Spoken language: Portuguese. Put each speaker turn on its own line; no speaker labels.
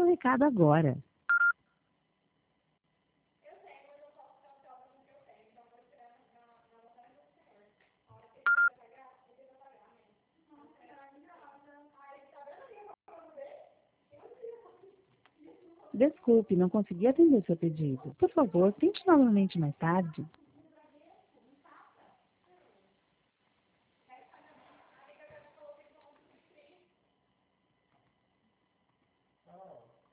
seu recado agora. Desculpe, não consegui atender seu pedido. Por favor, tente novamente mais tarde.